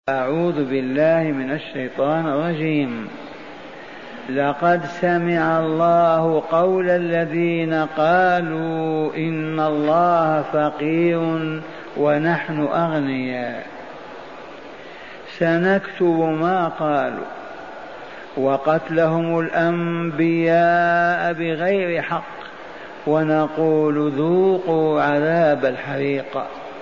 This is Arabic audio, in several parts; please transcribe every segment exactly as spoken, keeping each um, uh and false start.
أعوذ بالله من الشيطان الرجيم. لقد سمع الله قول الذين قالوا إن الله فقير ونحن أغنياء سنكتب ما قالوا وقتلهم الأنبياء بغير حق ونقول ذوقوا عذاب الحريق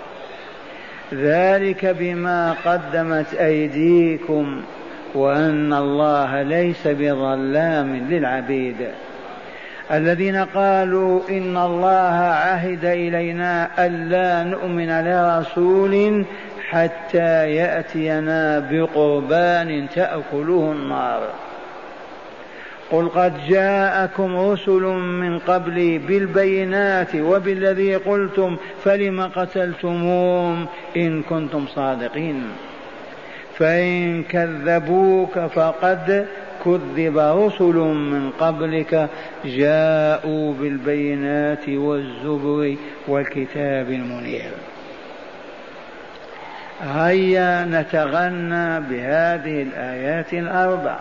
ذلك بما قدمت أيديكم وأن الله ليس بظلام للعبيد. الذين قالوا إن الله عهد إلينا ألا نؤمن لرسول حتى يأتينا بقربان تأكله النار. قل قد جاءكم رسل من قبلي بالبينات وبالذي قلتم فلم قتلتموهم إن كنتم صادقين. فإن كذبوك فقد كذب رسل من قبلك جاءوا بالبينات والزبر والكتاب المنير. هيا نتغنى بهذه الآيات الأربع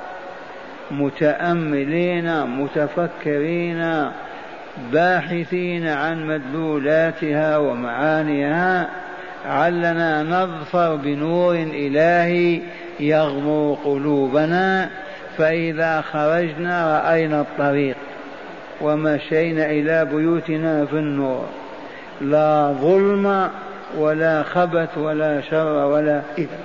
متأملين متفكرين باحثين عن مدلولاتها ومعانيها علنا نظفر بنور إلهي يغمر قلوبنا، فإذا خرجنا رأينا الطريق ومشينا إلى بيوتنا في النور، لا ظلم ولا خبث ولا شر ولا إثم.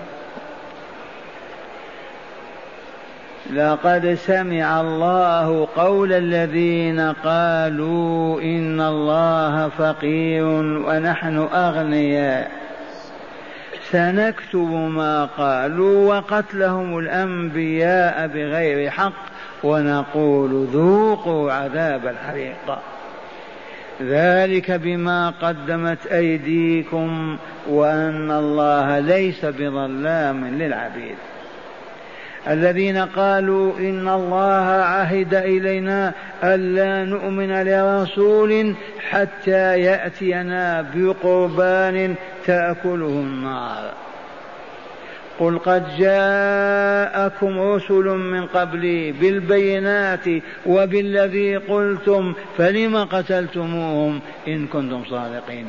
لقد سمع الله قول الذين قالوا إن الله فقير ونحن أغنياء سنكتب ما قالوا وقتلهم الأنبياء بغير حق ونقول ذوقوا عذاب الحريق ذلك بما قدمت أيديكم وأن الله ليس بظلام للعبيد. الذين قالوا إن الله عهد إلينا ألا نؤمن لرسول حتى يأتينا بقربان تأكله النار. قل قد جاءكم رسل من قبلي بالبينات وبالذي قلتم فلم قتلتموهم إن كنتم صادقين.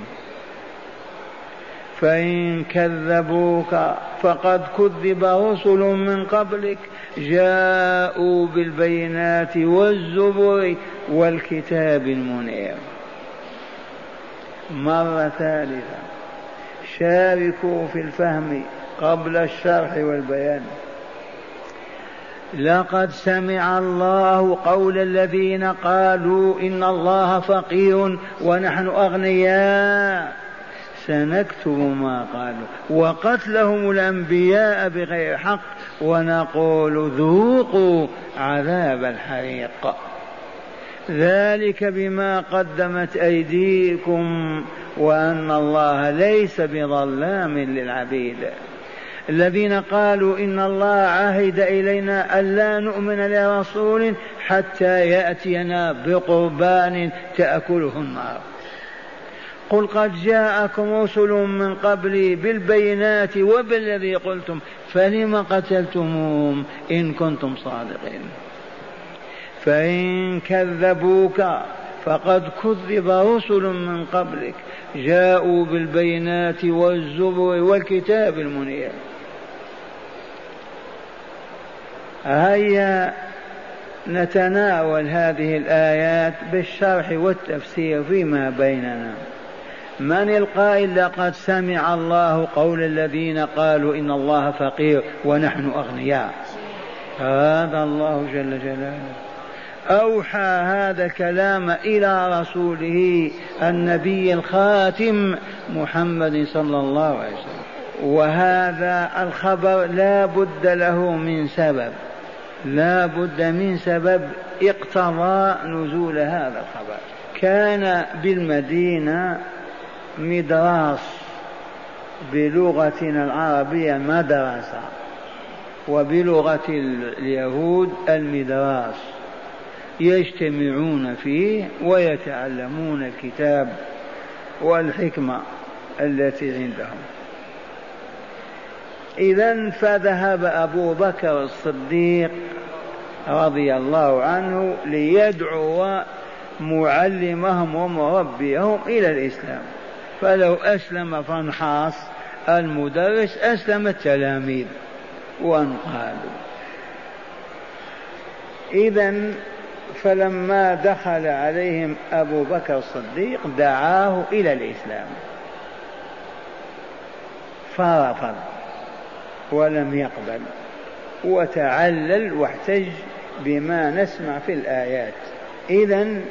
فإن كذبوك فقد كذب رسل من قبلك جاءوا بالبينات والزبر والكتاب المنير. مرة ثالثة شاركوا في الفهم قبل الشرح والبيان. لقد سمع الله قول الذين قالوا إن الله فقير ونحن أغنياء سنكتب ما قالوا وقتلهم الأنبياء بغير حق ونقول ذوقوا عذاب الحريق ذلك بما قدمت أيديكم وأن الله ليس بظلام للعبيد. الذين قالوا إن الله عهد إلينا ألا نؤمن لرسول حتى يأتينا بقربان تأكله النار. قل قد جاءكم رسل من قبلي بالبينات وبالذي قلتم فلم قتلتموهم إن كنتم صادقين. فإن كذبوك فقد كذب رسل من قبلك جاءوا بالبينات والزبر والكتاب المنير. هيا نتناول هذه الآيات بالشرح والتفسير فيما بيننا. من القائل لقد سمع الله قول الذين قالوا إن الله فقير ونحن أغنياء؟ هذا الله جل جلاله أوحى هذا الكلام إلى رسوله النبي الخاتم محمد صلى الله عليه وسلم، وهذا الخبر لا بد له من سبب، لا بد من سبب اقتضى نزول هذا الخبر. كان بالمدينة مدراس بلغتنا العربية مدرسة، وبلغة اليهود المدراس، يجتمعون فيه ويتعلمون الكتاب والحكمة التي عندهم. إذن فذهب أبو بكر الصديق رضي الله عنه ليدعو معلمهم ومربيهم إلى الإسلام، فلو أسلم فانحاص المدرس أسلم التلاميذ وانقادوا. إذن فلما دخل عليهم أبو بكر الصديق دعاه إلى الإسلام فرفض ولم يقبل وتعلل واحتج بما نسمع في الآيات. إذن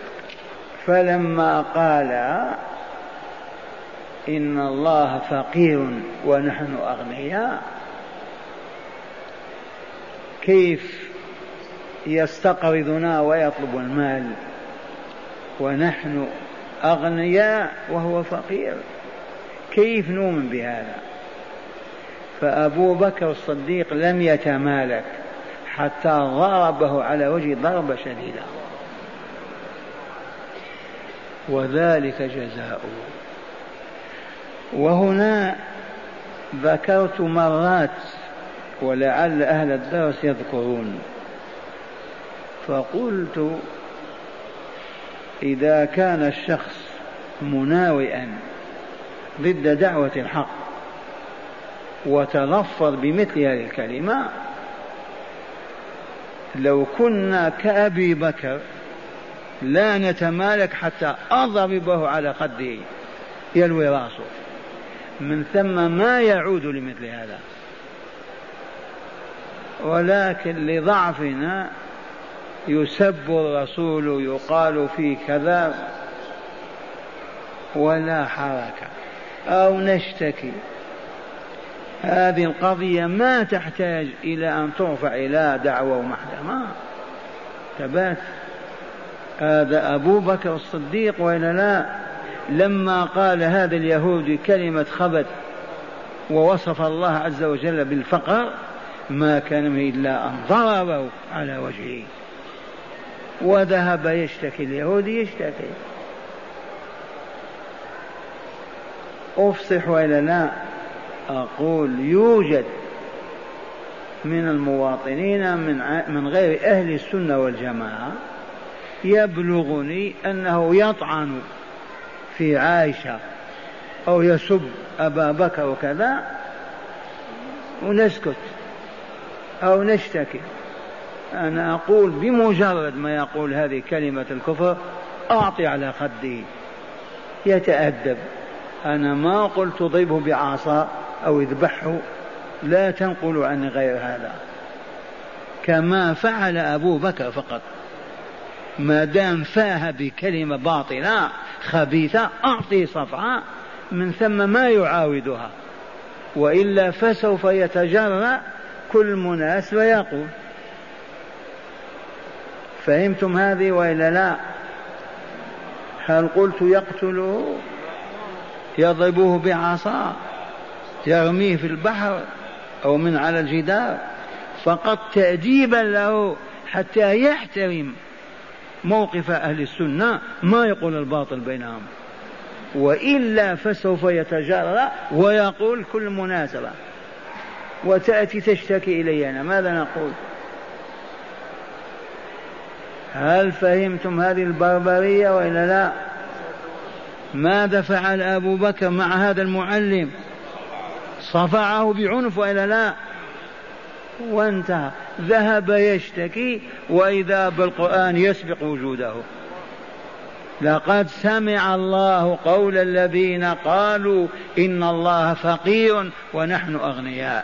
فلما قال إن الله فقير ونحن أغنياء، كيف يستقرضنا ويطلب المال ونحن أغنياء وهو فقير؟ كيف نؤمن بهذا؟ فأبو بكر الصديق لم يتمالك حتى ضربه على وجه ضربة شديدة، وذلك جزاؤه. وهنا ذكرت مرات ولعل أهل الدرس يذكرون، فقلت إذا كان الشخص مناوئا ضد دعوة الحق وتلفظ بمثل هذه الكلمة، لو كنا كأبي بكر لا نتمالك حتى أضربه على خده يلوي راسه، من ثم ما يعود لمثل هذا. ولكن لضعفنا يسب الرسول يقال في كذا ولا حركة، أو نشتكي. هذه القضية ما تحتاج إلى أن ترفع إلى دعوة ومحكمة. ثبات هذا أبو بكر الصديق وإلا لا؟ لما قال هذا اليهودي كلمة خبث ووصف الله عز وجل بالفقر ما كان من إلا أن ضربه على وجهه وذهب يشتكي. اليهودي يشتكي. أفصح وإلا لا؟ أقول يوجد من المواطنين من من غير أهل السنة والجماعة يبلغني أنه يطعن في عائشة أو يسب أبا بكر وكذا ونسكت أو نشتكي. أنا أقول بمجرد ما يقول هذه كلمة الكفر أعطي على خده يتأدب. أنا ما قلت ضربه بعصا أو اذبحه، لا تنقل عن غير هذا، كما فعل أبو بكر فقط. ما دام فاه بكلمة باطلة خبيثة أعطي صفعة، من ثم ما يعاودها، وإلا فسوف يتجرأ كل مناسبة يقول. فهمتم هذه وإلا لا؟ هل قلت يقتله يضربوه بعصا يرميه في البحر أو من على الجدار؟ فقط تأديبا له حتى يحترم موقف أهل السنة، ما يقول الباطل بينهم، وإلا فسوف يتجرأ ويقول كل مناسبة وتأتي تشتكي إلي أنا. ماذا نقول؟ هل فهمتم هذه البربرية وإلا لا؟ ماذا فعل أبو بكر مع هذا المعلم؟ صفعه بعنف وإلا لا؟ وانتهى. ذهب يشتكي وإذا بالقرآن يسبق وجوده. لقد سمع الله قول الذين قالوا إن الله فقير ونحن أغنياء.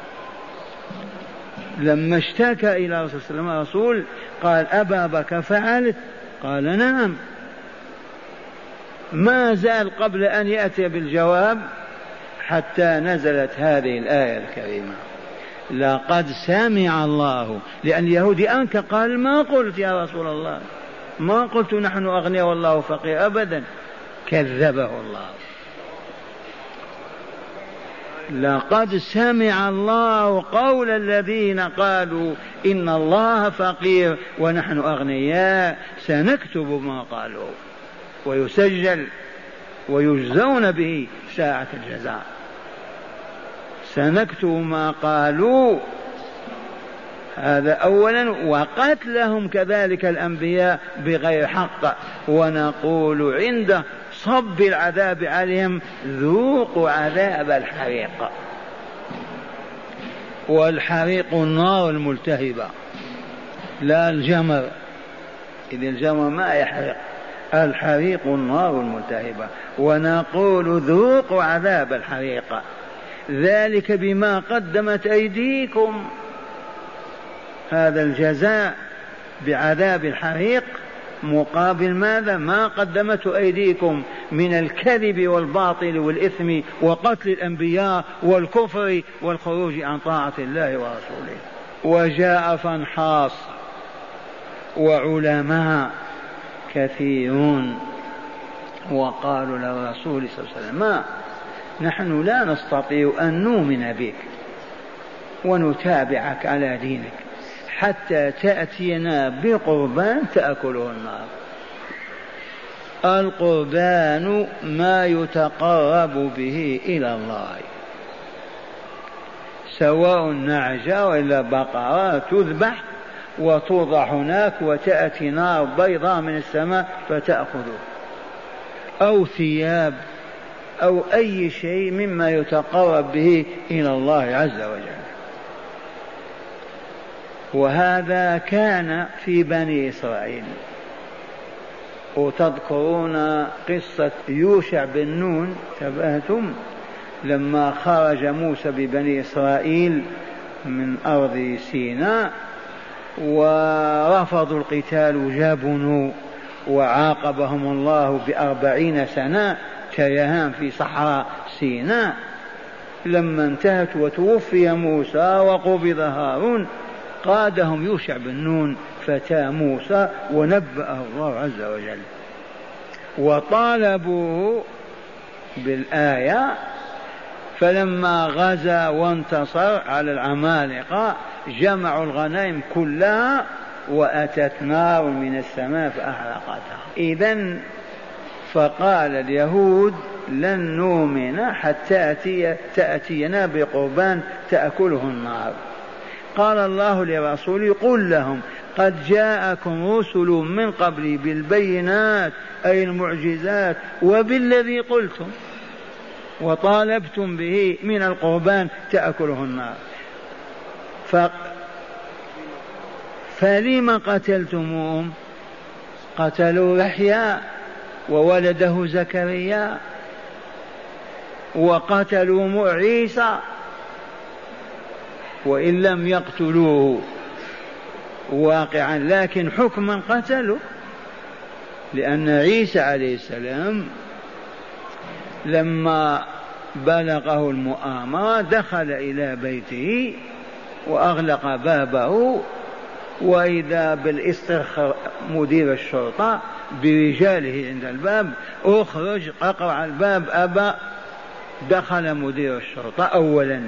لما اشتكى إلى رسول الله صلى الله عليه وسلم الرسول قال أبا بكر فعلت؟ قال نعم. ما زال قبل أن يأتي بالجواب حتى نزلت هذه الآية الكريمة لقد سمع الله. لأن اليهودي أنكر قال ما قلت يا رسول الله، ما قلت نحن أغنياء والله فقير أبدا. كذبه الله. لقد سمع الله قول الذين قالوا إن الله فقير ونحن أغنياء سنكتب ما قالوا ويسجل ويجزون به ساعة الجزاء. سنكتب ما قالوا، هذا أولا، وقتلهم كذلك الأنبياء بغير حق، ونقول عند صب العذاب عليهم ذوقوا عذاب الحريق. والحريق النار الملتهبة لا الجمر، إذ الجمر ما يحرق، الحريق النار الملتهبة. ونقول ذوقوا عذاب الحريق ذلك بما قدمت أيديكم، هذا الجزاء بعذاب الحريق مقابل ماذا؟ ما قدمت أيديكم من الكذب والباطل والإثم وقتل الأنبياء والكفر والخروج عن طاعة الله ورسوله. وجاء فانحاص وعلماء كثيرون وقالوا للرسول صلى الله عليه وسلم: ما نحن لا نستطيع أن نؤمن بك ونتابعك على دينك حتى تأتينا بقربان تأكله النار. القربان ما يتقرب به إلى الله، سواء نعجة وإلا بقرة تذبح وتوضع هناك وتأتي نار بيضاء من السماء فتأخذه، أو ثياب أو أي شيء مما يتقرب به إلى الله عز وجل. وهذا كان في بني إسرائيل. وتذكرون قصة يوشع بن نون، تبهتم لما خرج موسى ببني إسرائيل من أرض سيناء ورفضوا القتال وجابنوا، وعاقبهم الله بأربعين سنة تيهان في صحراء سيناء. لما انتهت وتوفي موسى وقبض هارون قادهم يوشع بن نون فتى موسى ونبأه الله عز وجل، وطالبوه بالآية. فلما غزا وانتصر على العمالقة جمعوا الغنائم كلها وأتت نار من السماء فأحرقتها. إذن فقال اليهود: لن نؤمن حتى تأتينا بقربان تأكله النار. قال الله لرسوله: قل لهم قد جاءكم رسل من قبلي بالبينات أي المعجزات وبالذي قلتم وطالبتم به من القربان تأكله النار، ف... فلما قتلتموهم؟ قتلوا يحيى وولده زكريا، وقتلوا عيسى، وإن لم يقتلوه واقعا لكن حكما قتلوا، لأن عيسى عليه السلام لما بلغه المؤامرة دخل إلى بيته وأغلق بابه، وإذا بالاسترخاء مدير الشرطة برجاله عند الباب: اخرج، اقرع الباب، أبى. دخل مدير الشرطة أولا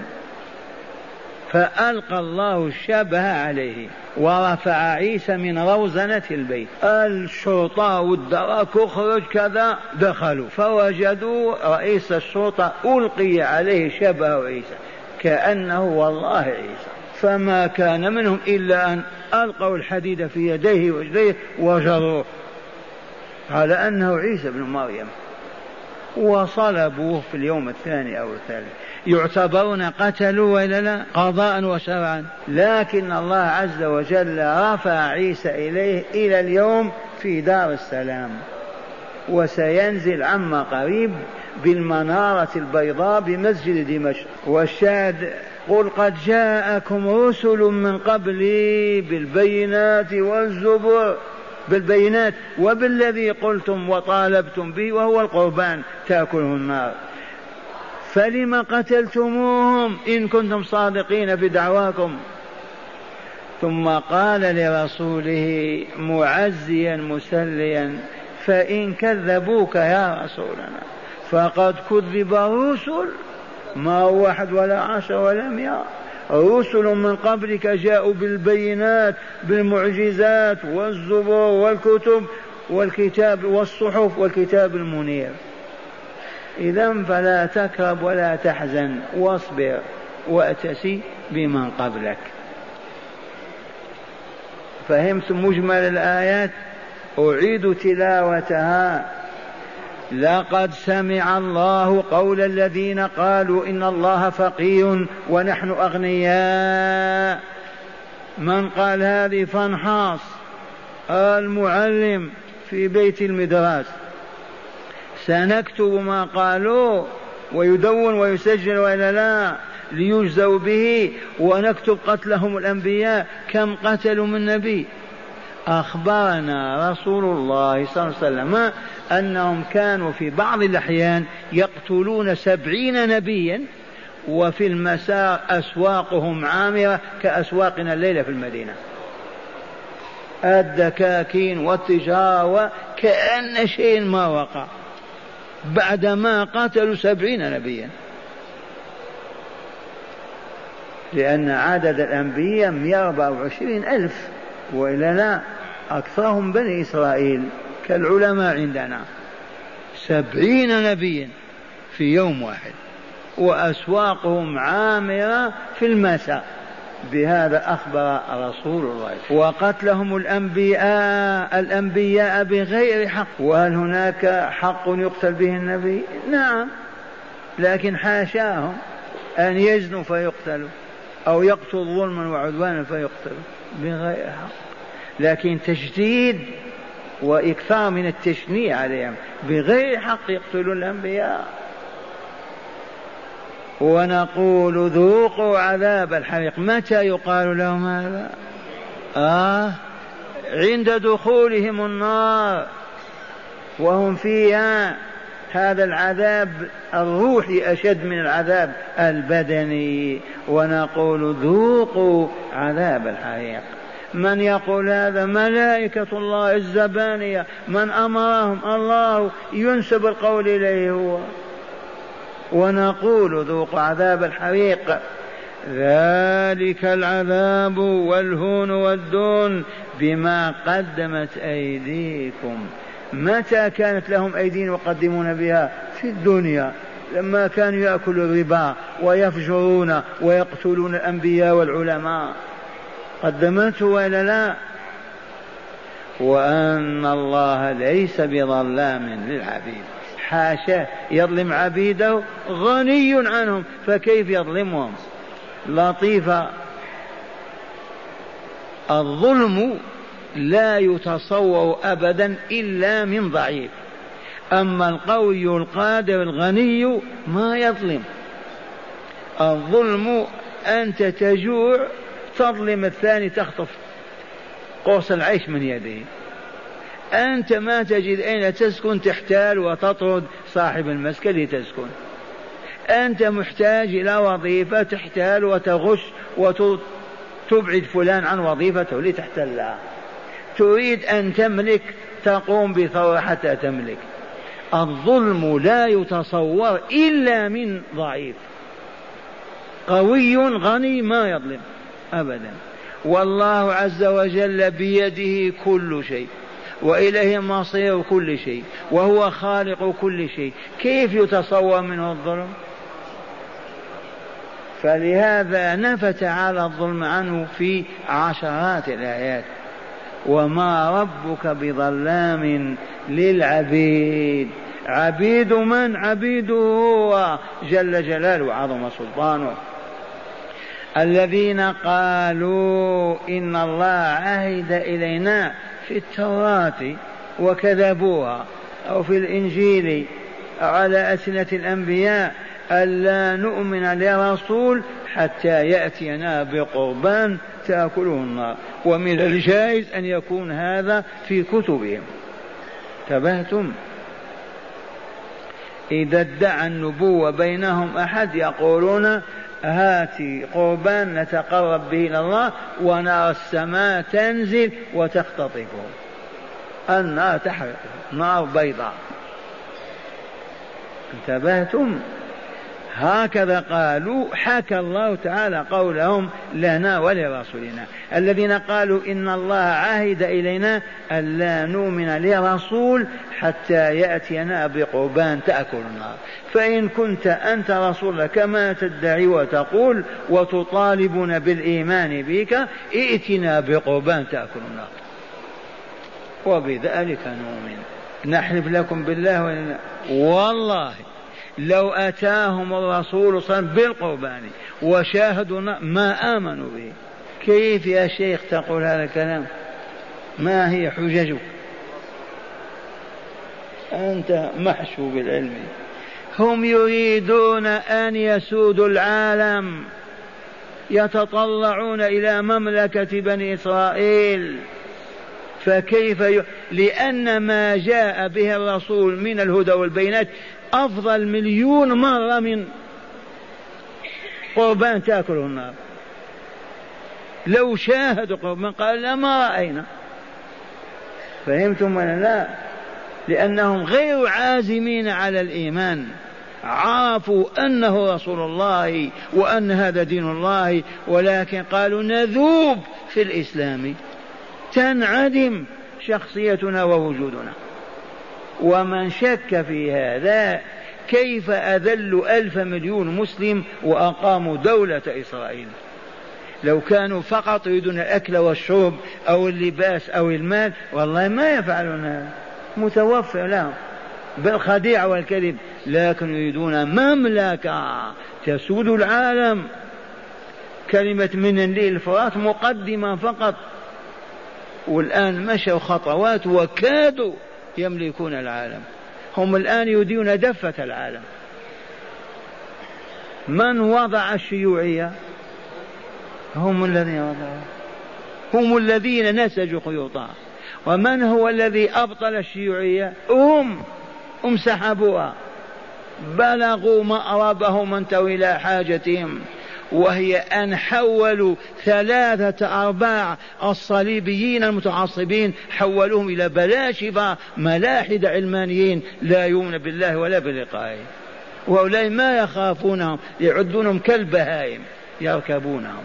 فألقى الله الشبه عليه ورفع عيسى من روزنة البيت. الشرطة والدراك: اخرج كذا. دخلوا فوجدوا رئيس الشرطة ألقي عليه شبه عيسى كأنه والله عيسى، فما كان منهم إلا أن ألقوا الحديد في يديه ورجليه وجروه على أنه عيسى بن مريم، وصلبوه في اليوم الثاني أو الثالث. يعتبرون قتلوا ولا لا؟ قضاء وشرعا. لكن الله عز وجل رفع عيسى إليه إلى اليوم في دار السلام، وسينزل عما قريب بالمنارة البيضاء بمسجد دمشق. والشاهد: قل قد جاءكم رسل من قبلي بالبينات والزبر، بالبينات وبالذي قلتم وطالبتم به وهو القربان تأكله النار، فلما قتلتموهم إن كنتم صادقين في دعواكم. ثم قال لرسوله معزيا مسليا: فإن كذبوك يا رسولنا فقد كذب رسل، ما هو واحد ولا عشر ولا مئة، رسل من قبلك جاءوا بالبينات بالمعجزات والزبور والكتب والكتاب والصحف والكتاب المنير. إذن فلا تكرب ولا تحزن واصبر وأتسي بمن قبلك. فهمت مجمل الآيات؟ أعيد تلاوتها. لقد سمع الله قول الذين قالوا إن الله فقير ونحن أغنياء. من قال هذه؟ فانحاص المعلم في بيت المدراس. سنكتب ما قالوا ويدون ويسجل وإلا لا ليجزوا به، ونكتب قتلهم الأنبياء. كم قتلوا من نبي؟ أخبرنا رسول الله صلى الله عليه وسلم أنهم كانوا في بعض الأحيان يقتلون سبعين نبيا، وفي المساء أسواقهم عامرة كأسواقنا الليلة في المدينة، الدكاكين والتجارة كأن شيء ما وقع بعدما قتلوا سبعين نبيا. لأن عدد الأنبياء مئة وأربعة وعشرين ألف، وإلا لا أكثرهم بني إسرائيل كالعلماء عندنا. سبعين نبيا في يوم واحد، وأسواقهم عامرة في المساء. بهذا أخبر رسول الله. وقتلهم الأنبياء الأنبياء بغير حق. وهل هناك حق يقتل به النبي؟ نعم، لكن حاشاهم أن يزنوا فيقتلوا أو يقتل ظلما وعدوانا فيقتلوا بغير حق. لكن تشديد وإكثار من التشنيع عليهم بغير حق يقتلون الأنبياء. ونقول ذوقوا عذاب الحريق. متى يقال لهم هذا؟ آه عند دخولهم النار وهم فيها. هذا العذاب الروحي أشد من العذاب البدني. ونقول ذوقوا عذاب الحريق. من يقول هذا؟ ملائكة الله الزبانية. من أمرهم؟ الله، ينسب القول إليه هو. ونقول ذوقوا عذاب الحريق. ذلك العذاب والهون والدون بما قدمت أيديكم. متى كانت لهم أيدين يقدمون بها؟ في الدنيا، لما كانوا يأكلوا الربا ويفجرون ويقتلون الأنبياء والعلماء، قدمته وإلا لا؟ وأن الله ليس بظلام للعبيد. حاشا يظلم عبيده، غني عنهم، فكيف يظلمهم؟ لطيفة. الظلم لا يتصور أبدا إلا من ضعيف. أما القوي القادر الغني ما يظلم. الظلم أنت تجوع تظلم الثاني، تخطف قرص العيش من يده. أنت ما تجد أين تسكن، تحتال وتطرد صاحب المسكن لتسكن. أنت محتاج إلى وظيفة، تحتال وتغش وتبعد فلان عن وظيفته لتحتلها. تريد أن تملك، تقوم بثورة حتى تملك. الظلم لا يتصور إلا من ضعيف. قوي غني ما يظلم أبدا. والله عز وجل بيده كل شيء، وإليه مصير كل شيء، وهو خالق كل شيء. كيف يتصور منه الظلم؟ فلهذا نفى تعالى الظلم عنه في عشرات الآيات. وما ربك بظلام للعبيد. عبيد من؟ عبيده هو جل جلاله وعظم سلطانه. الذين قالوا إن الله عهد إلينا في التوراة وكذبوها، أو في الإنجيل أو على ألسنة الأنبياء، ألا نؤمن لرسول حتى يأتينا بقربان تأكله النار. ومن الجائز أن يكون هذا في كتبهم. تبهتم؟ إذا ادعى النبوة بينهم أحد يقولون هاتي قربان نتقرب به إلى الله، ونرى السماء تنزل وتختطفه، النار تحرقه، نار بيضاء. انتبهتم؟ هكذا قالوا. حكى الله تعالى قولهم لنا ولرسولنا الذين قالوا إن الله عهد إلينا ألا نؤمن لرسول حتى يأتينا بقربان تأكل النار. فإن كنت أنت رسول كما تدعي وتقول وتطالبنا بالإيمان بك ائتنا بقربان تأكل النار وبذلك نؤمن. نحلف لكم بالله ولنا والله لو أتاهم الرسول صلى الله عليه وسلم بالقربان وشاهدوا ما آمنوا به. كيف يا شيخ تقول هذا الكلام؟ ما هي حججك؟ أنت محشو بالعلم. هم يريدون أن يسودوا العالم، يتطلعون إلى مملكة بني إسرائيل. فكيف ي... لأن ما جاء به الرسول من الهدى والبينات أفضل مليون مرة من قربان تأكله النار. لو شاهدوا قربان قال لا ما رأينا. فهمتم ولا لا؟ لأنهم غير عازمين على الإيمان، عرفوا أنه رسول الله وأن هذا دين الله، ولكن قالوا نذوب في الإسلام، تنعدم شخصيتنا ووجودنا. ومن شك في هذا كيف أذلوا ألف مليون مسلم وأقاموا دولة إسرائيل؟ لو كانوا فقط يريدون الأكل والشرب أو اللباس أو المال والله ما يفعلون هذا، متوفر لهم بالخديعة والكذب، لكن يريدون مملكة تسود العالم. كلمة من النيل الفرات مقدمة فقط، والآن مشوا خطوات وكادوا يملكون العالم. هم الآن يريدون دفة العالم. من وضع الشيوعية؟ هم الذين وضعوا، هم الذين نسجوا خيوطها. ومن هو الذي أبطل الشيوعية؟ هم هم سحبوها، بلغوا مأربهم وانتهوا إلى حاجتهم، وهي أن حولوا ثلاثة أرباع الصليبيين المتعصبين حولوهم إلى بلاشفة ملاحدة علمانيين لا يؤمنون بالله ولا بلقائه، وأولئك ما يخافونهم، يعدونهم كالبهائم يركبونهم.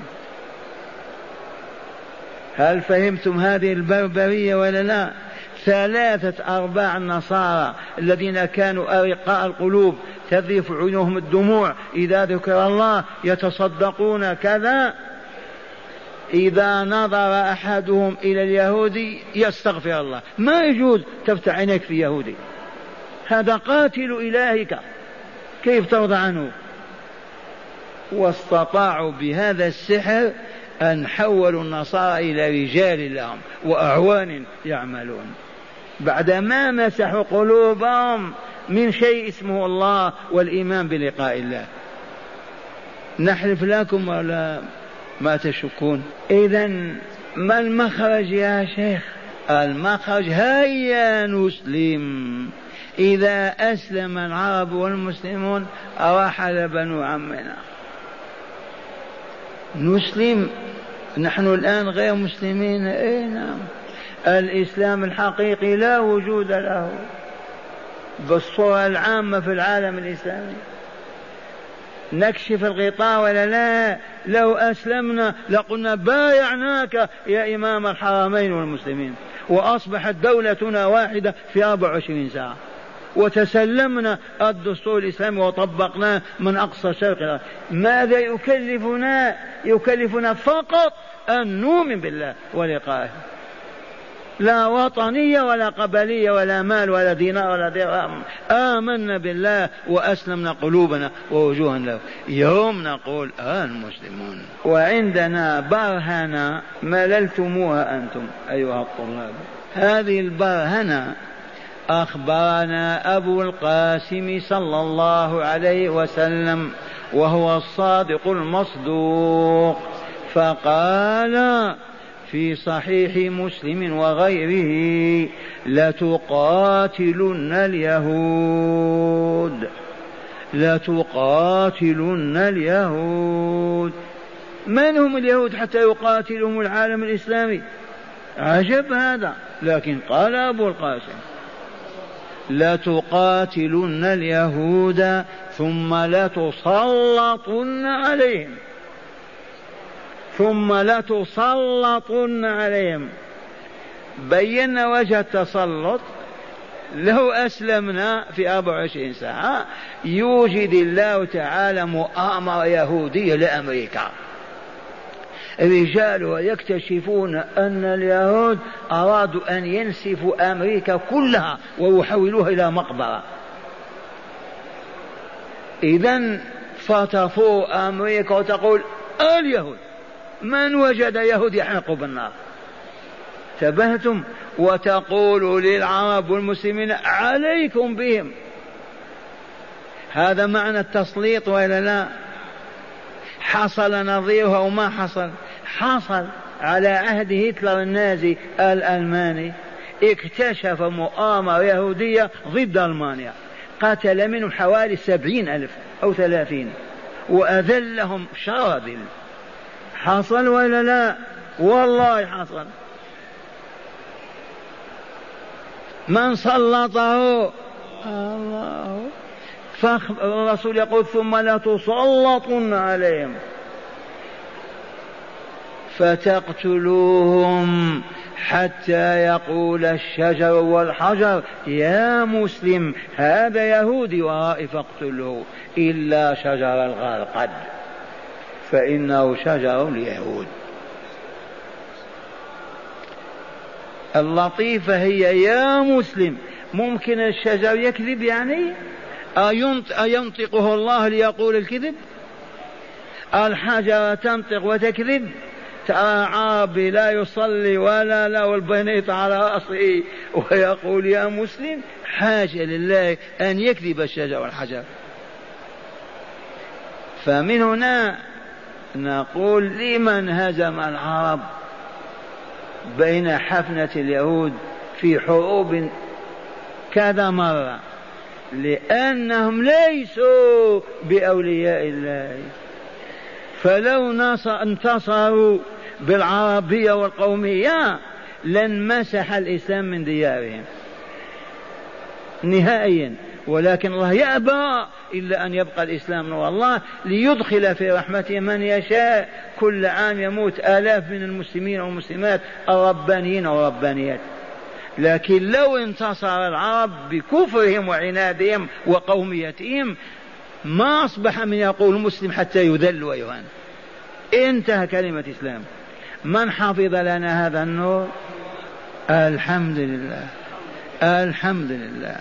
هل فهمتم هذه البربرية ولا لا؟ ثلاثة أرباع النصارى الذين كانوا أرقاء القلوب تذرف عيونهم الدموع إذا ذكر الله، يتصدقون كذا، إذا نظر أحدهم إلى اليهودي يستغفر الله. ما يجوز تفتح عينيك في يهودي، هذا قاتل إلهك، كيف ترضى عنه؟ واستطاعوا بهذا السحر أن حولوا النصارى إلى رجال لهم وأعوان يعملون، بعدما مسحوا قلوبهم من شيء اسمه الله والإيمان بلقاء الله. نحلف لكم ولا ما تشكون؟ إذن ما المخرج يا شيخ؟ المخرج هيا نسلم. إذا أسلم العرب والمسلمون رحل بنو عمنا. نسلم. نحن الآن غير مسلمين. إيه نعم. الإسلام الحقيقي لا وجود له بالصورة العامة في العالم الإسلامي. نكشف الغطاء ولا لا؟ لو أسلمنا لقلنا بايعناك يا إمام الحرمين والمسلمين، وأصبحت دولتنا واحدة في أربع وعشرين ساعة، وتسلمنا الدستور الإسلامي وطبقناه من أقصى شرق. ماذا يكلفنا؟ يكلفنا فقط أن نؤمن بالله ولقائه، لا وطنية ولا قبلية ولا مال ولا دينار ولا درهم. آمنا بالله وأسلمنا قلوبنا ووجوها له. يوم نقول آه المسلمون. وعندنا برهنة مللتموها أنتم أيها الطلاب. هذه البرهنة أخبرنا أبو القاسم صلى الله عليه وسلم وهو الصادق المصدوق، فقال في صحيح مسلم وغيره: لتقاتلن اليهود لتقاتلن اليهود. من هم اليهود حتى يقاتلهم العالم الإسلامي؟ عجب هذا. لكن قال أبو القاسم لتقاتلن اليهود ثم لتسلطن عليهم ثم لتسلطن عليهم. بينا وجه التسلط. لو أسلمنا في أربع وعشرين ساعة يوجد الله تعالى مؤامرة يهودية لأمريكا، رجالها يكتشفون أن اليهود أرادوا أن ينسفوا أمريكا كلها ويحولوها إلى مقبرة. إذن فتفور أمريكا وتقول اليهود، من وجد يهود يحرق بالنار. تبهتم. وتقول للعرب والمسلمين عليكم بهم. هذا معنى التسليط وإلا لا؟ حصل نظيره أو ما حصل؟ حصل على عهد هتلر النازي الألماني، اكتشف مؤامرة يهودية ضد ألمانيا، قتل منهم حوالي سبعين ألف أو ثلاثين وأذلهم شراذل. حصل ولا لا؟ والله حصل. من سلطه؟ الله. فالرسول يقول ثم لا تسلطن عليهم فتقتلوهم حتى يقول الشجر والحجر يا مسلم هذا يهودي ورائي فاقتله إلا شجر الغرقد فإنه شجر اليهود. اللطيفة هي يا مسلم. ممكن الشجر يكذب يعني؟ أينطقه الله ليقول الكذب؟ الحجرة تنطق وتكذب؟ ترى عربي لا يصلي ولا له البنيط على رأسه ويقول يا مسلم؟ حاشا لله أن يكذب الشجر والحجر. فمن هنا نقول لمن هزم العرب بين حفنة اليهود في حروب كذا مرة؟ لأنهم ليسوا بأولياء الله. فلو انتصروا بالعربية والقومية لانمسح الإسلام من ديارهم نهائيا، ولكن الله يأبى إلا أن يبقى الإسلام نور الله ليدخل في رحمته من يشاء. كل عام يموت آلاف من المسلمين والمسلمات الربانيين والربانيات. لكن لو انتصر العرب بكفرهم وعنادهم وقوميتهم ما أصبح من يقول مسلم حتى يذل ويهان. انتهى كلمة إسلام. من حفظ لنا هذا النور؟ الحمد لله الحمد لله.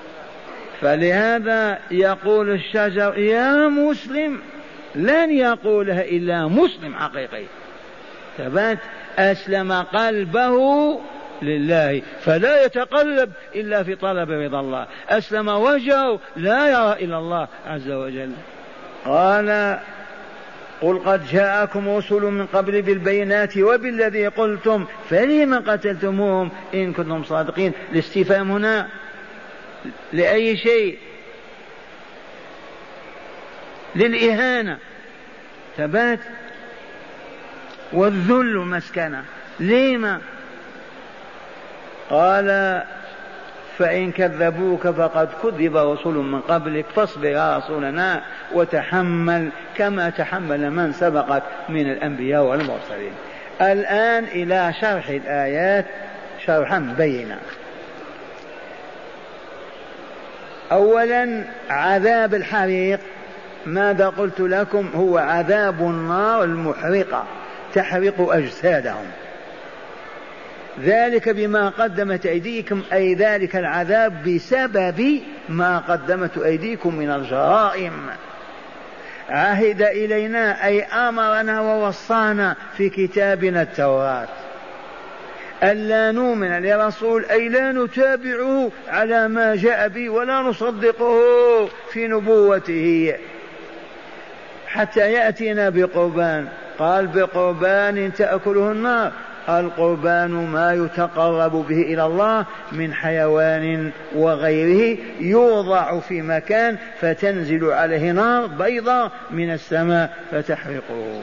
فلهذا يقول الشجر يا مسلم، لن يقولها إلا مسلم حقيقي ثبات أسلم قلبه لله فلا يتقلب إلا في طلب رضا الله، أسلم وجهه لا يرى إلا الله عز وجل. قال قل قد جاءكم رسل من قبل بالبينات وبالذي قلتم فلم قتلتموهم إن كنتم صادقين. الاستفهام هنا لأي شيء؟ للإهانة ثبات والذل مسكنة. لما؟ قال فإن كذبوك فقد كذب رسل من قبلك فاصبر يا رسولنا وتحمل كما تحمل من سبقك من الأنبياء والمرسلين. الآن إلى شرح الآيات شرحا بينا. أولا عذاب الحريق ماذا قلت لكم؟ هو عذاب النار المحرقة تحرق أجسادهم، ذلك بما قدمت أيديكم، أي ذلك العذاب بسبب ما قدمت أيديكم من الجرائم. عهد إلينا أي أمرنا ووصانا في كتابنا التوراة ألا نؤمن لرسول أي لا نتابعه على ما جاء به ولا نصدقه في نبوته حتى يأتينا بقربان. قال بقربان تأكله النار. القربان ما يتقرب به إلى الله من حيوان وغيره يوضع في مكان فتنزل عليه نار بيضاء من السماء فتحرقه.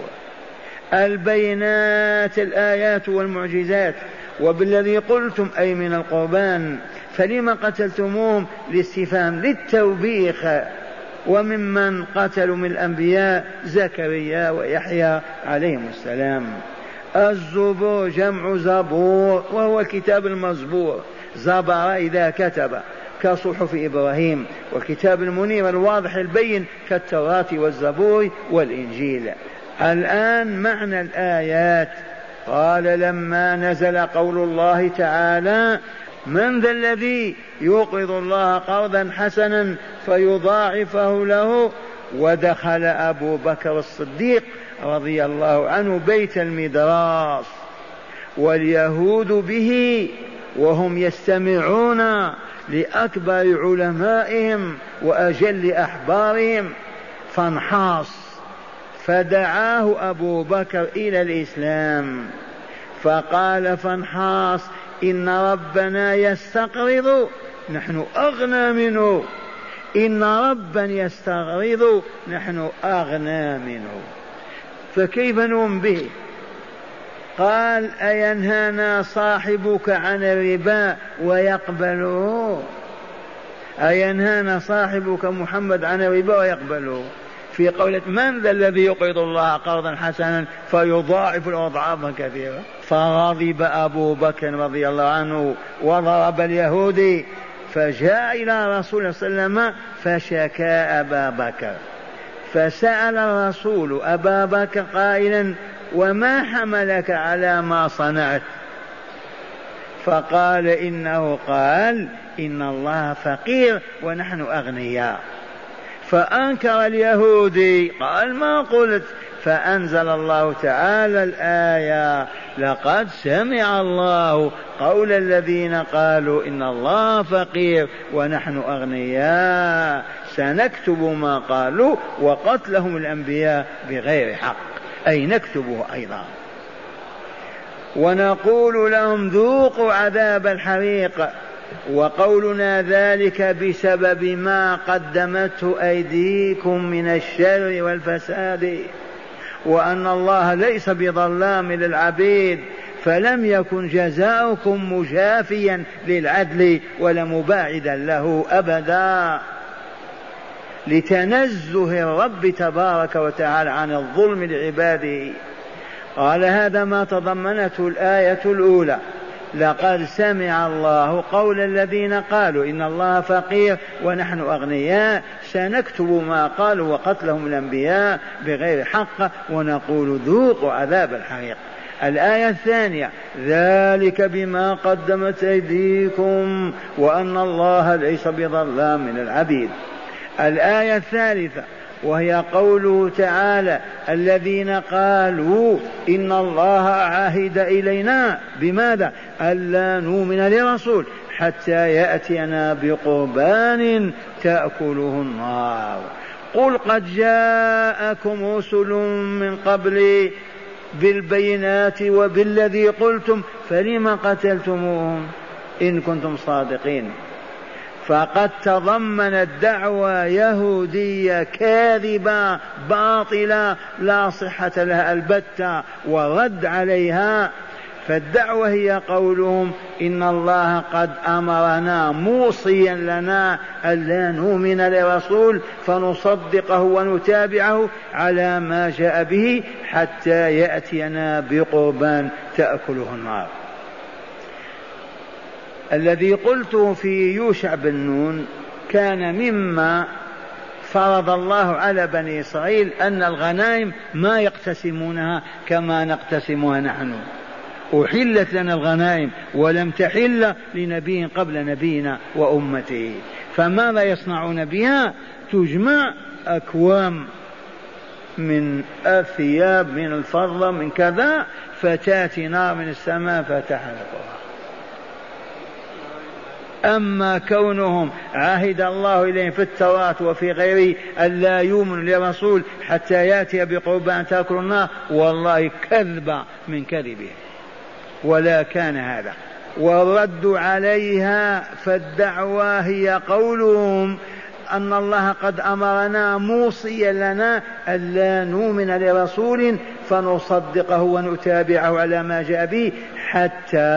البينات الآيات والمعجزات وبالذي قلتم أي من القربان فلما قتلتموهم لاستفهام للتوبيخ. وممن قتلوا من الأنبياء زكريا ويحيى عليهم السلام. الزبور جمع زبور وهو الكتاب المزبور، زبر إذا كتب كصحف إبراهيم، والكتاب المنير الواضح البين كالتوراة والزبور والإنجيل. الآن معنى الآيات. قال لما نزل قول الله تعالى من ذا الذي يقرض الله قرضا حسنا فيضاعفه له، ودخل أبو بكر الصديق رضي الله عنه بيت المدراس واليهود به وهم يستمعون لأكبر علمائهم وأجل أحبارهم، فانحاص فدعاه أبو بكر إلى الإسلام فقال فانحاص إن ربنا يستقرض نحن أغنى منه، إن ربا يستغرض نحن أغنى منه، فكيف نؤمن به؟ قال أينهانا صاحبك عن الربا ويقبله؟ أينهانا صاحبك محمد عن الربا ويقبله؟ في قولة من ذا الذي يقرض الله قرضا حسنا فيضاعف أضعافا كثيرة؟ فغضب أبو بكر رضي الله عنه وضرب اليهودي، فجاء إلى رسول الله صلى الله عليه وسلم فشكى أبا بكر، فسأل الرسول أبا بكر قائلا وما حملك على ما صنعت؟ فقال إنه قال إن الله فقير ونحن أغنياء. فأنكر اليهودي قال ما قلت، فأنزل الله تعالى الآية لقد سمع الله قول الذين قالوا إن الله فقير ونحن أغنياء سنكتب ما قالوا وقتلهم الأنبياء بغير حق، أي نكتبه أيضا، ونقول لهم ذوقوا عذاب الحريق. وقولنا ذلك بسبب ما قدمته أيديكم من الشر والفساد، وأن الله ليس بظلام للعبيد، فلم يكن جزاؤكم مجافيا للعدل ولا مباعدا له أبدا، لتنزه الرب تبارك وتعالى عن الظلم لعباده. قال هذا ما تضمنته الآية الأولى لقد سمع الله قول الذين قالوا إن الله فقير ونحن أغنياء سنكتب ما قالوا وقتلهم الأنبياء بغير حق ونقول ذوقوا عذاب الحريق. الآية الثانية ذلك بما قدمت أيديكم وأن الله ليس بظلام من العبيد. الآية الثالثة وهي قوله تعالى الذين قالوا إن الله عهد إلينا بماذا؟ ألا نؤمن لرسول حتى يأتينا بقربان تأكله النار. قل قد جاءكم رسل من قبلي بالبينات وبالذي قلتم فلم قتلتموهم إن كنتم صادقين. فقد تضمنت دعوة يهودية كاذبة باطلة لا صحة لها البتة ورد عليها. فالدعوة هي قولهم إن الله قد أمرنا موصيا لنا ألا نؤمن لرسول فنصدقه ونتابعه على ما جاء به حتى يأتينا بقربان تأكله النار. الذي قلته في يوشع بن نون كان مما فرض الله على بني إسرائيل أن الغنائم ما يقتسمونها كما نقتسمها نحن. أحلت لنا الغنائم ولم تحل لنبي قبل نبينا وأمته، فماذا يصنعون بها؟ تجمع أكوام من الثياب من الفضة من كذا فتأتي نار من السماء فتحرقها. أما كونهم عهد الله إليهم في التوراة وفي غيره ألا يؤمنوا لرسول حتى يأتي بقربان تأكل النار، والله كذب من كذبه ولا كان هذا. والرد عليها فالدعوة هي قولهم أن الله قد أمرنا موصيا لنا ألا نؤمن لرسول فنصدقه ونتابعه على ما جاء به حتى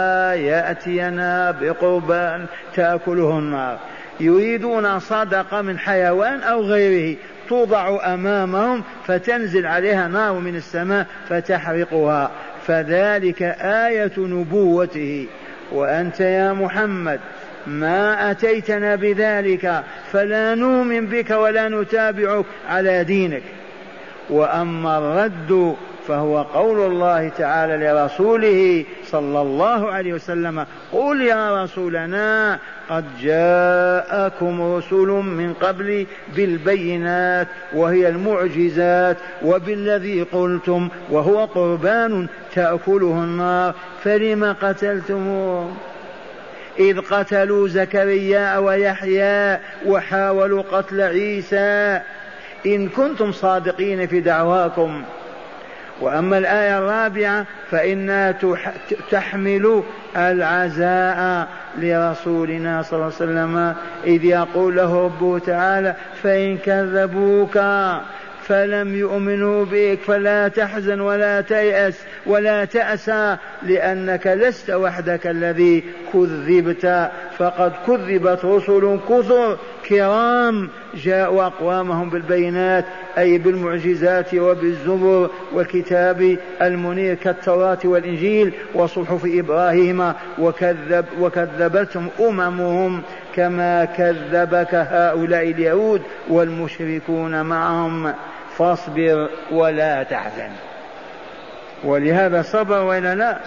يأتينا بقربان تأكله النار. يريدون صدقة من حيوان أو غيره توضع أمامهم فتنزل عليها نار من السماء فتحرقها، فذلك آية نبوته. وأنت يا محمد ما أتيتنا بذلك فلا نؤمن بك ولا نتابعك على دينك. وأما الرد فهو قول الله تعالى لرسوله صلى الله عليه وسلم: قل يا رسولنا قد جاءكم رسل من قبل بالبينات وهي المعجزات وبالذي قلتم وهو قربان تأكله النار فلم قتلتموه إذ قتلوا زكريا ويحيى وحاولوا قتل عيسى إن كنتم صادقين في دعواكم. وأما الآية الرابعة فإنها تحمل العزاء لرسولنا صلى الله عليه وسلم إذ يقول له ربه تعالى: فإن كذبوك فلم يؤمنوا بك فلا تحزن ولا تيأس ولا تأسى لأنك لست وحدك الذي كذبت، فقد كذبت رسل كثر كرام جاءوا أقوامهم بالبينات أي بالمعجزات وبالزبر والكتاب المنير كالتوراة والإنجيل وصحف إبراهيم، وكذب وكذبتهم أممهم كما كذبك هؤلاء اليهود والمشركون معهم، فاصبر ولا تحزن. ولهذا صبر وإلا لا؟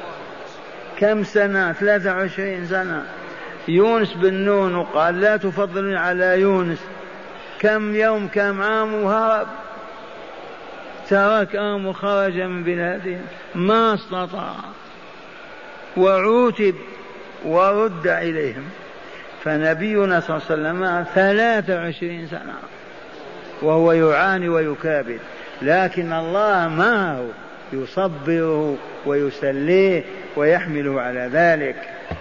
كم سنة؟ ثلاثة وعشرين سنة. يونس بن نون قال: لا تفضلني على يونس. كم يوم كم عام وهرب، تركهم وخرج من بلادهم ما استطاع وعوتب ورد إليهم. فنبينا صلى الله عليه وسلم ثلاثة وعشرين سنة وهو يعاني ويكابد، لكن الله معه يصبره ويسليه ويحمله على ذلك.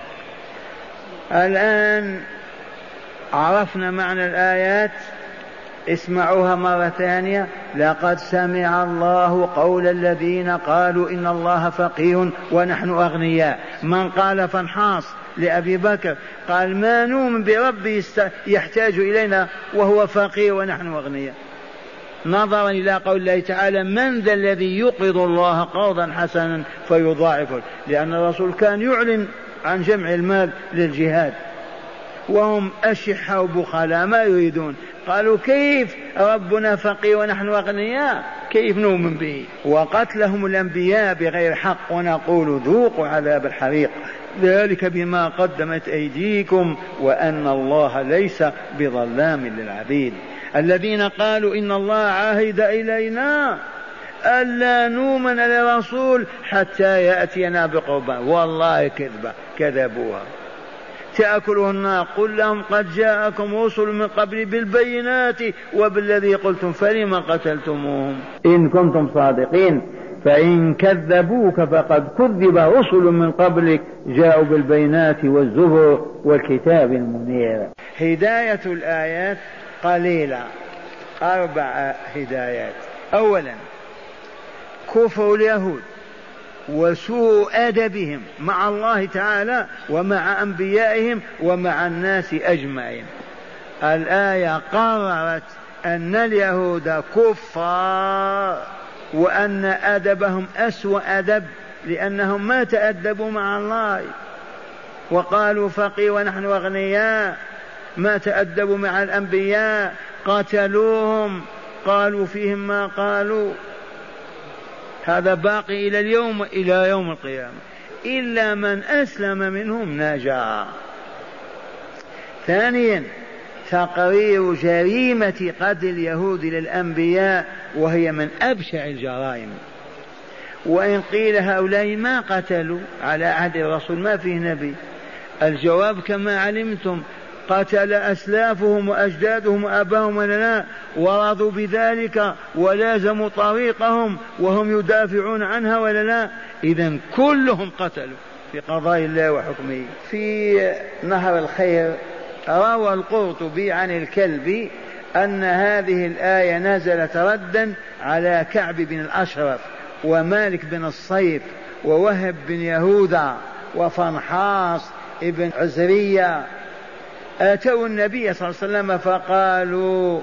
الآن عرفنا معنى الآيات، اسمعوها مرة ثانية: لقد سمع الله قول الذين قالوا إن الله فقير ونحن أغنياء. من قال فانحاص لأبي بكر قال: ما نؤمن بربي يحتاج إلينا وهو فقير ونحن أغنياء، نظرا إلى قول الله تعالى: من ذا الذي يقرض الله قرضا حسنا فيضاعفه، لأن الرسول كان يعلن عن جمع المال للجهاد وهم أشحة وبخلاء ما يريدون. قالوا: كيف ربنا فقير ونحن أغنياء، كيف نؤمن به؟ وقتلهم الأنبياء بغير حق، ونقول ذوقوا عذاب الحريق ذلك بما قدمت أيديكم وأن الله ليس بظلام للعبيد. الذين قالوا إن الله عاهد إلينا ألا نؤمن لرسول حتى يأتينا بقربان، والله كذبة كذبوها تأكله النار. قل لهم: قد جاءكم رسل من قبل بالبينات وبالذي قلتم فلم قتلتموهم إن كنتم صادقين. فإن كذبوك فقد كذب رسل من قبلك جاءوا بالبينات والزبر والكتاب المنير. هداية الآيات قليلة، أربع هدايات. أولا كفر اليهود وسوء أدبهم مع الله تعالى ومع أنبيائهم ومع الناس أجمعين. الآية قررت أن اليهود كفار وأن أدبهم أسوأ أدب لأنهم ما تأدبوا مع الله، وقالوا فقير ونحن أغنياء، ما تأدبوا مع الأنبياء، قتلوهم، قالوا فيهم ما قالوا. هذا باقي إلى اليوم إلى يوم القيامة، إلا من أسلم منهم نجا. ثانيا تقرير جريمة قتل اليهود للأنبياء وهي من أبشع الجرائم. وإن قيل هؤلاء ما قتلوا على عهد الرسول ما فيه نبي، الجواب كما علمتم: قتل أسلافهم وأجدادهم وأباهم ولا لا، ورضوا بذلك ولازموا طريقهم وهم يدافعون عنها ولا لا. إذن كلهم قتلوا في قضاء الله وحكمه. في نهر الخير روى القرطبي عن الكلبي أن هذه الآية نزلت ردا على كعب بن الأشرف ومالك بن الصيف ووهب بن يهوذا وفنحاص ابن عزرية. أتوا النبي صلى الله عليه وسلم فقالوا: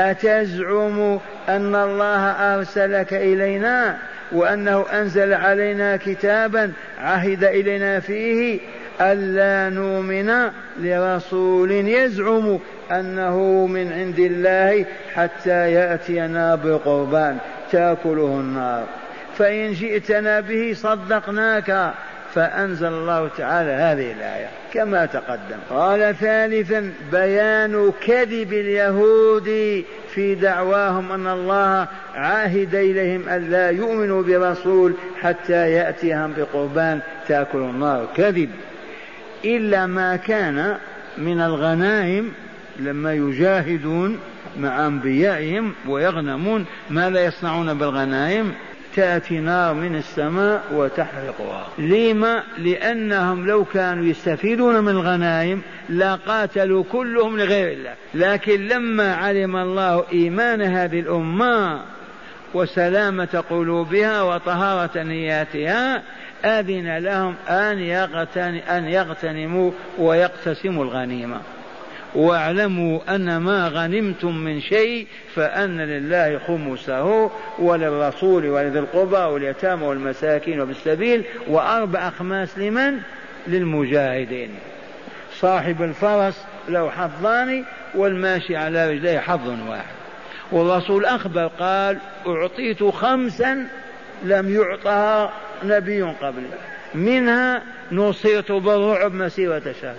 أتزعم أن الله أرسلك إلينا وأنه أنزل علينا كتابا عهد إلينا فيه ألا نؤمن لرسول يزعم أنه من عند الله حتى يأتينا بقربان تأكله النار، فإن جئتنا به صدقناك. فأنزل الله تعالى هذه الآية كما تقدم. قال: ثالثا بيان كذب اليهود في دعواهم أن الله عاهد إليهم أن لا يؤمنوا برسول حتى يأتيهم بقربان تأكل النار. كذب، إلا ما كان من الغنائم لما يجاهدون مع أنبيائهم ويغنمون ماذا يصنعون بالغنائم؟ تأتي نار من السماء وتحرقها. لما؟ لأنهم لو كانوا يستفيدون من الغنائم لقاتلوا كلهم لغير الله، لكن لما علم الله إيمان هذه الأمة وسلامة قلوبها وطهارة نياتها أذن لهم أن يغتنم أن يغتنموا ويقتسموا الغنيمة. واعلموا أن ما غنمتم من شيء فأن لله خمسه وللرسول ولذي القربى واليتامى والمساكين وابن السبيل وأربع أخماس لمن؟ للمجاهدين. صاحب الفرس له حظان والماشي على رجليه حظ واحد. والرسول أخبر قال: أعطيت خمسا لم يعطها نبي قبل، منها نصرت بالرعب مسيرة شهر،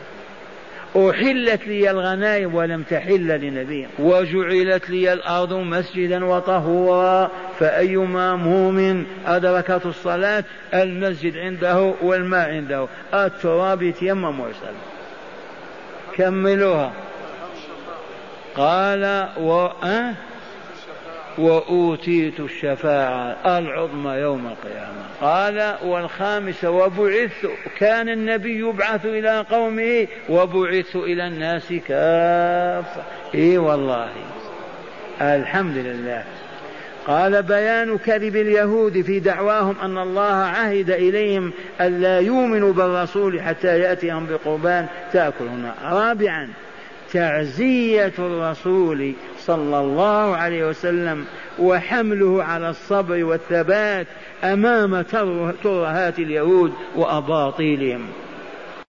أحلت لي الغنائم ولم تحل لنبي، وجعلت لي الأرض مسجدا وطهورا، فأيما مؤمن أدركت الصلاة المسجد عنده والماء عنده، التراب يتيمم ويصلي. كملوها. قال: و... أه؟ وأوتيت الشفاعة العظمى يوم القيامة. قال: والخامس وبعثت، كان النبي يبعث إلى قومه وبعثت إلى الناس كافة. إي والله الحمد لله. قال: بيان كذب اليهود في دعواهم أن الله عهد إليهم ألا يؤمنوا بالرسول حتى يأتيهم بقربان تأكلهن. رابعا تعزية الرسول صلى الله عليه وسلم وحمله على الصبر والثبات أمام ترهات اليهود وأباطيلهم.